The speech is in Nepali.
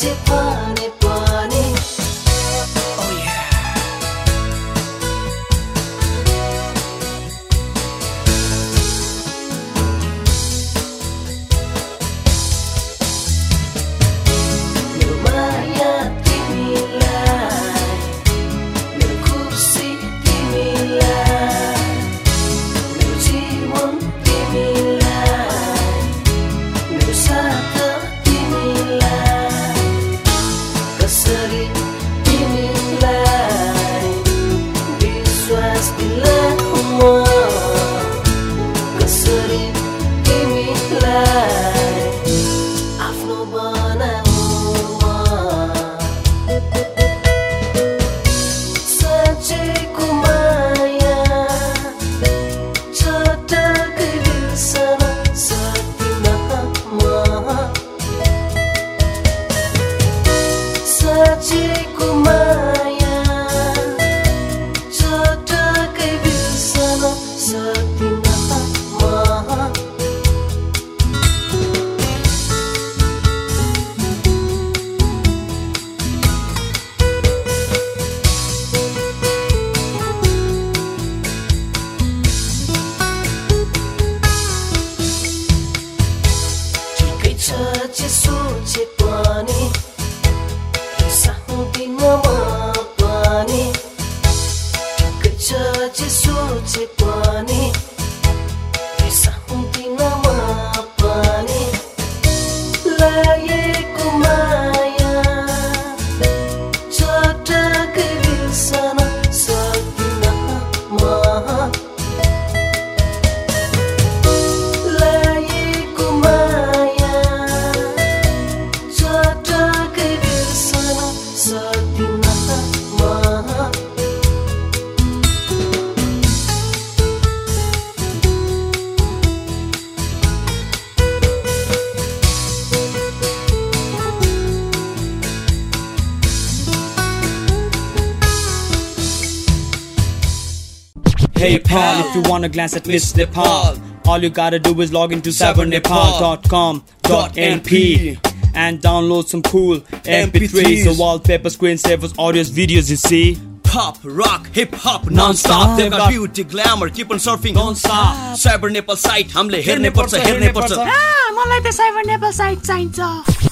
जे भने पनि जे सोचे पनि सक्दिन म पनि जे सोचे पनि सक्दिन म पनि लागेको माया चटकै बिर्सन सक्दिन म Hey pal, if you wanna glance at Miss Nepal, all you gotta do is log into cybernepal.com.np and download some cool MP3s, so wallpaper, screensavers, audios, videos, you see. Pop, rock, hip-hop, non-stop. They've got beauty, glamour, keep on surfing, don't stop. Cyber Nepal site, hamle herne parcha. मलाई त साइबर नेपाल साइट चाहिन्छ।